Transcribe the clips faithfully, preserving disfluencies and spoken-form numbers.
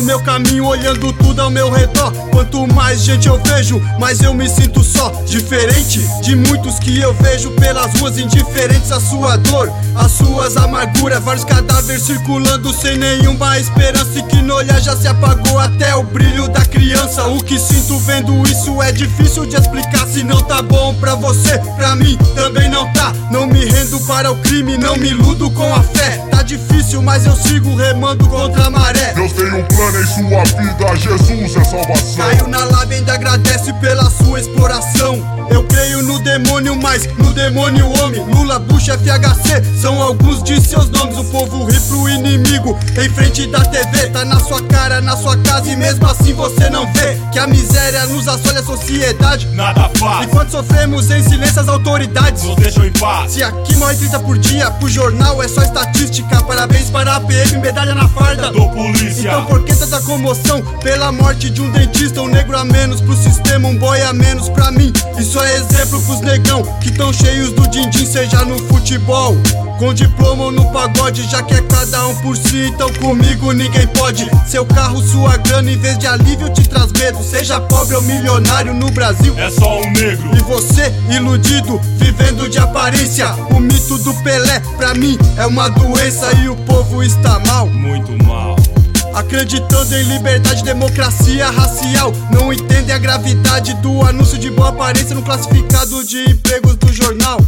meu caminho, olhando tudo ao meu redor. Quanto mais gente eu vejo, mais eu me sinto só. Diferente de muitos que eu vejo pelas ruas, indiferentes à sua dor, às suas amarguras. Vários cadáveres circulando sem nenhuma esperança, e que no olhar já se apagou até o brilho da criança. O que sinto vendo isso é difícil de explicar. Se não tá bom pra você, pra mim também não tá. Não me rendo para o crime, não me iludo com a fé. Tá difícil, mas eu sigo remando contra a maré. Deus tem um plano em sua vida, Jesus é salvação. Caiu na lábia, ainda agradece pela sua exploração. Eu creio no demônio, mas no demônio homem. Lula, Bush, F H C são alguns de seus nomes. O povo ri pro inimigo em frente da T V. Tá na sua cara, na sua casa, e mesmo assim você não vê que a miséria nos assola, a sociedade nada faz. Enquanto sofremos em silêncio, as autoridades nos deixam em paz. Se aqui morre trinta por dia, pro jornal é só estatística. Parabéns para a P M, medalha na farda do polícia. Então por que tanta comoção pela morte de um dentista? Um negro a menos pro sistema, um boy a menos pra mim. Isso é exemplo pros negão que tão cheios do din-din, seja no futebol, com diploma ou no pagode. Já que é cada um por si, então comigo ninguém pode. Seu carro, sua grana, em vez de alívio te traz medo. Seja pobre ou milionário, no Brasil é só um negro. E você, iludido, vivendo de aparência. O mito do Pelé, pra mim, é uma doença. E o povo está mal, muito mal, acreditando em liberdade, democracia racial. Não entendem a gravidade do anúncio de boa aparência no classificado de empregos do jornal.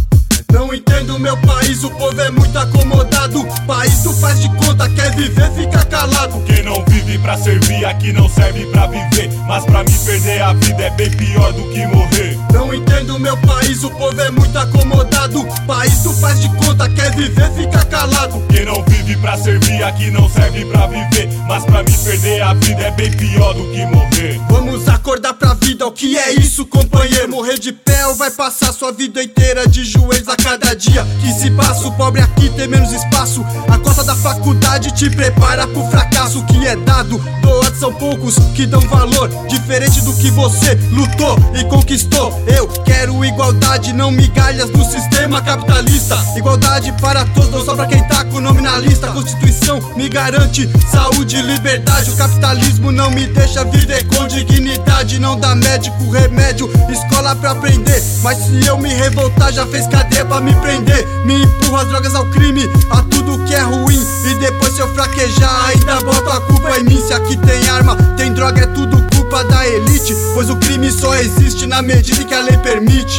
Não entendo meu país, o povo é muito acomodado. País tu faz de conta, quer viver, fica calado. Quem não vive pra servir, aqui não serve pra viver. Mas pra mim perder a vida é bem pior do que morrer. Não entendo meu país, o povo é muito acomodado. País tu faz de conta, quer viver, fica calado. Quem não vive pra servir, aqui não serve pra viver. Mas pra mim perder a vida é bem pior do que morrer. Vamos acordar pra vida, o que é isso, companheiro? Morrer de pé ou vai passar sua vida inteira de joelhos a cada dia que se passa? O pobre aqui tem menos espaço. A cota da faculdade te prepara pro fracasso. O que é dado, doado são poucos que dão valor. Diferente do que você lutou e conquistou. Eu quero igualdade, não migalhas do sistema capitalista. Igualdade para todos, não só pra quem tá com o nome na lista. A Constituição me garante saúde e liberdade. O capitalismo não me deixa viver com dignidade. Não dá médico, remédio, escola pra aprender. Mas se eu me revoltar, já fez cadeia pra me prender. Me empurra as drogas ao crime, a tudo que é ruim. E depois se eu fraquejar, ainda boto a culpa em mim. Se aqui tem arma, tem droga, é tudo culpa da elite. Pois o crime só existe na medida que a lei permite.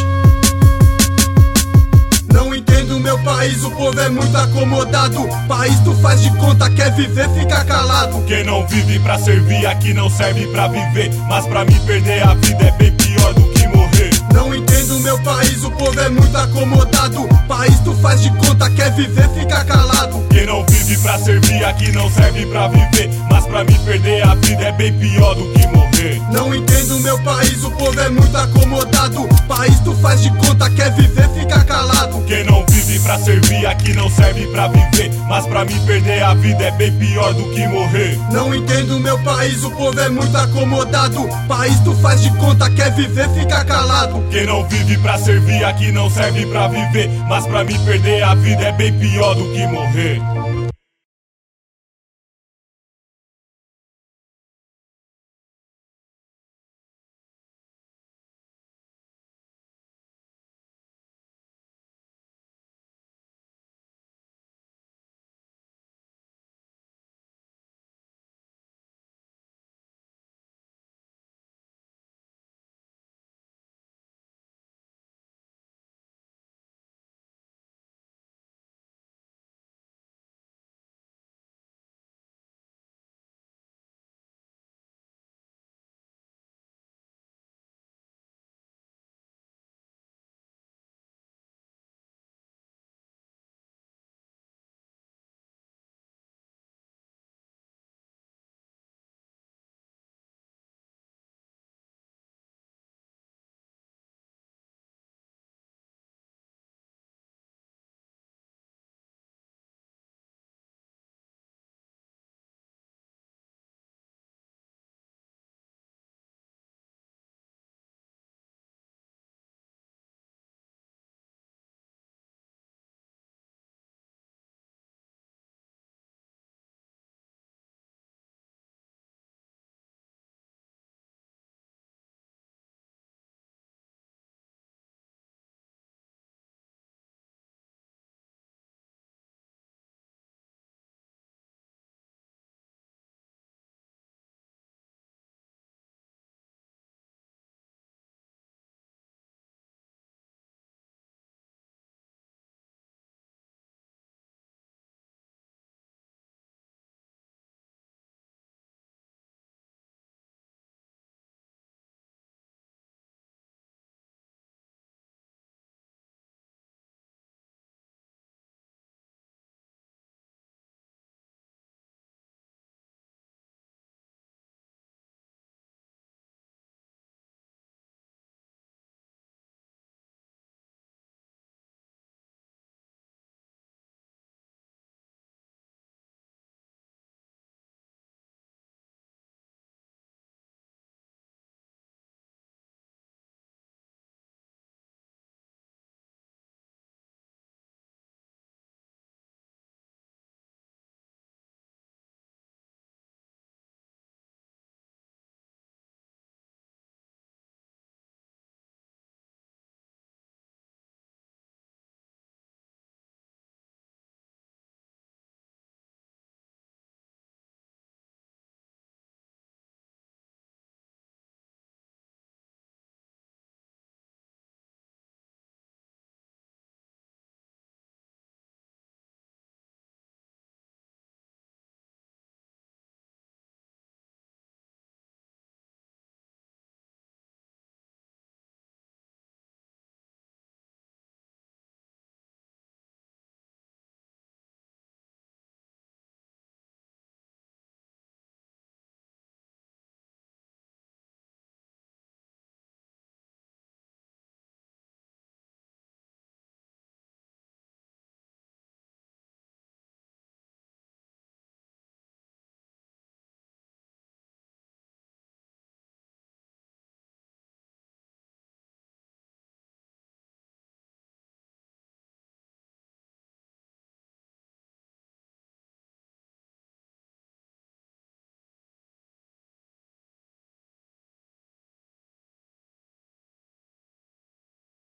Não entendo meu país, o povo é muito acomodado. País tu faz de conta, quer viver, fica calado. Quem não vive pra servir, aqui não serve pra viver. Mas pra mim perder a vida é bem pior do que morrer. Não entendo meu país, o povo é muito acomodado. País tu faz de conta, quer viver, fica calado. Quem não vive pra servir, aqui não serve pra viver. Mas pra mim perder a vida é bem pior do que morrer. Não entendo meu país, o povo é muito acomodado. País tu faz de conta, quer viver, fica calado. Quem não vive pra servir, aqui não serve pra viver. Mas pra mim perder a vida é bem pior do que morrer. Não entendo meu país, o povo é muito acomodado. País tu faz de conta, quer viver, fica calado. Quem não vive pra servir, aqui não serve pra viver. Mas pra mim perder a vida é bem pior do que morrer.